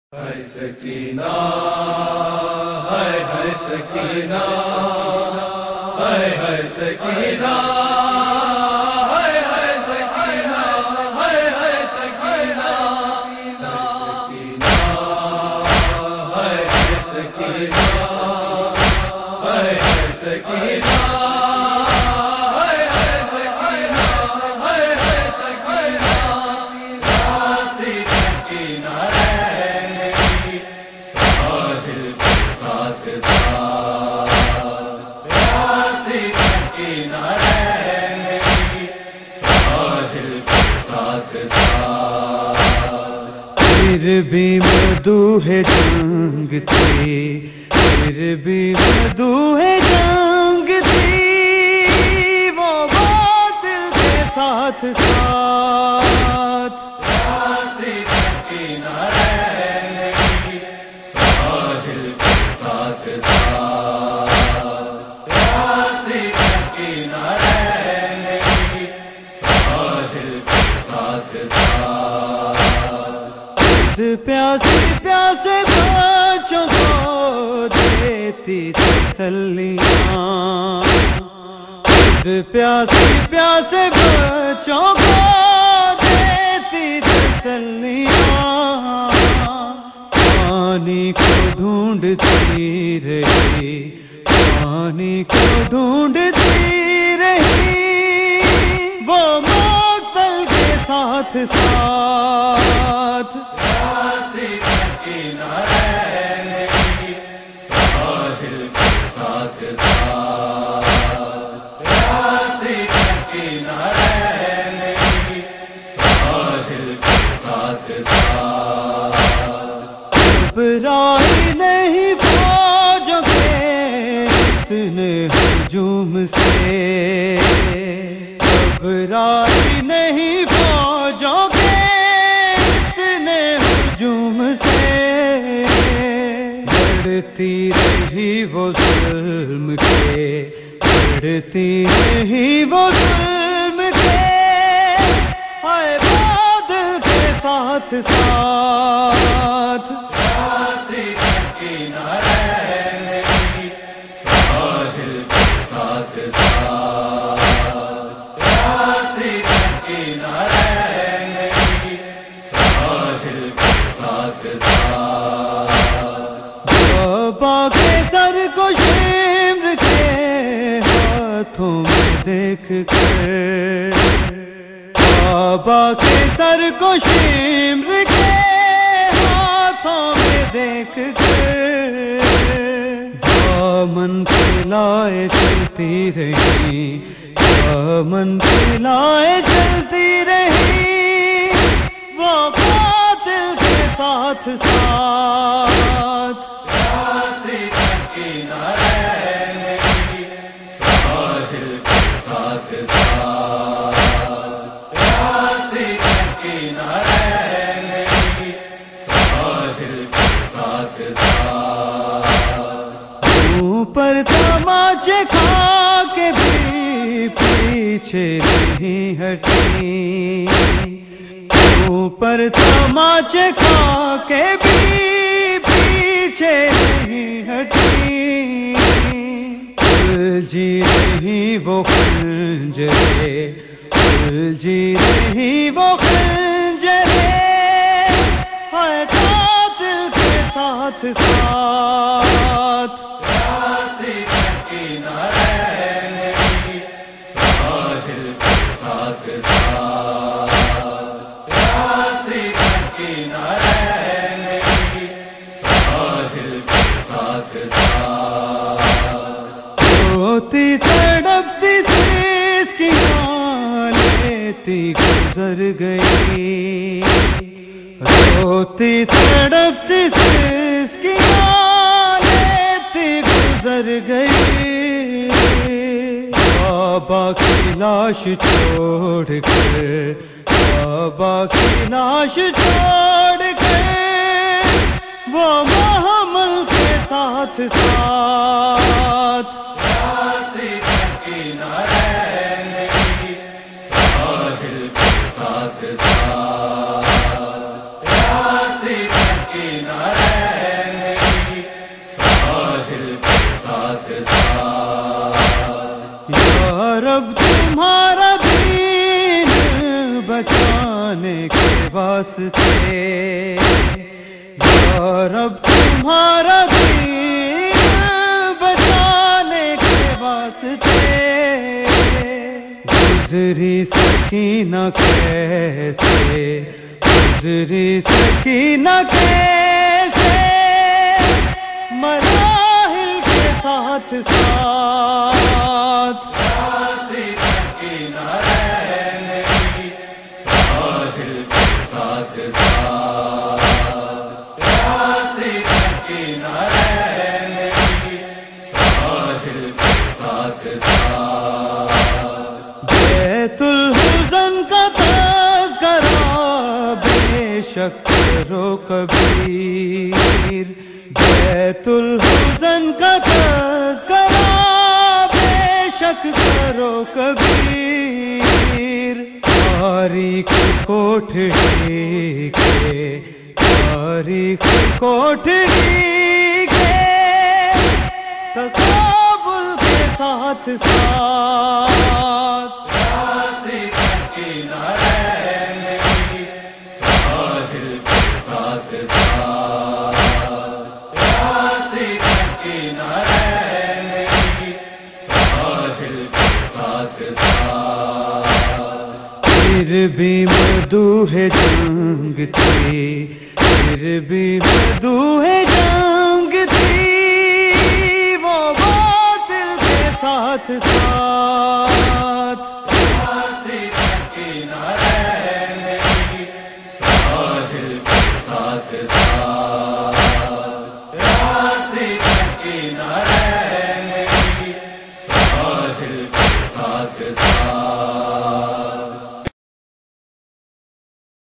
ہے سکینہ ہے سکینہ ہے سکینہ ہے سکینہ ہے سکینہ ہے سکینہ ہے سکینہ پھر بھی مردوح جنگ تھی، پھر بھی مردوح جنگ تھی، وہ باطل کے ساتھ ساتھ ساحل کے ساتھ پیاسے پیاسے بچوں کو دیتی تسلیاں، پیاسے پیاسے بچوں کو دیتی تسلیاں، پانی کو ڈھونڈتی رہی، پانی کو ڈھونڈتی رہی، وہ مقتل کے ساتھ ساتھ گھبرائی نہیں فوجوں کے اتنے ہجوم سے، گھبرائی نہیں فوجوں کے اتنے ہجوم سے، لڑتی رہی وہ ظلم کے، لڑتی رہی وہ ظلم کے، ہائے بادل کے ساتھ ساتھ بابا کے سر کو شمر کے ہاتھوں میں دیکھ کر، بابا کے سر کو شمر کے ہاتھوں میں دیکھ کر، دامن پھیلائے چلتی رہی، دامن پھیلائے چلتی رہی، وہ باطل کے ساتھ ساتھ اوپر تماچے کھا کے بھی پیچھے نہیں ہٹی، اوپر تماچے کھا کے بھی پیچھے نہیں ہٹی، الجھی رہی وہ خنجریں، الجھی رہی وہ خنجریں، ہے قاتل کے ساتھ ساتھ روتی تڑپتی سیسکیاں لیتی گزر گئی، روتی تڑپتی سیسکیاں لیتی گزر گئی، بابا کی لاش چھوڑ کر، بابا کی لاش چھوڑ کر، وہ محمل کے ساتھ ساتھ ساحل کے ساتھ اور اب تمہارا دین بچانے کے واسطے گزری سکینہ کیسے، گزری سکینہ کیسے مراحل کے ساتھ ساتھ بیت الحزن کا تذکرہ بے شک کرو کبیر، بیت الحزن کا تذکرہ بے شک کرو کبیر، تاریخ کوٹھڑی کے، تاریخ کوٹھڑی کے تقابل کے ساتھ ساتھ پھر بھی مدوح جنگ تھی، پھر بھی مدوح جنگ تھی، وہ باطل کے ساتھ ساتھ ساتھ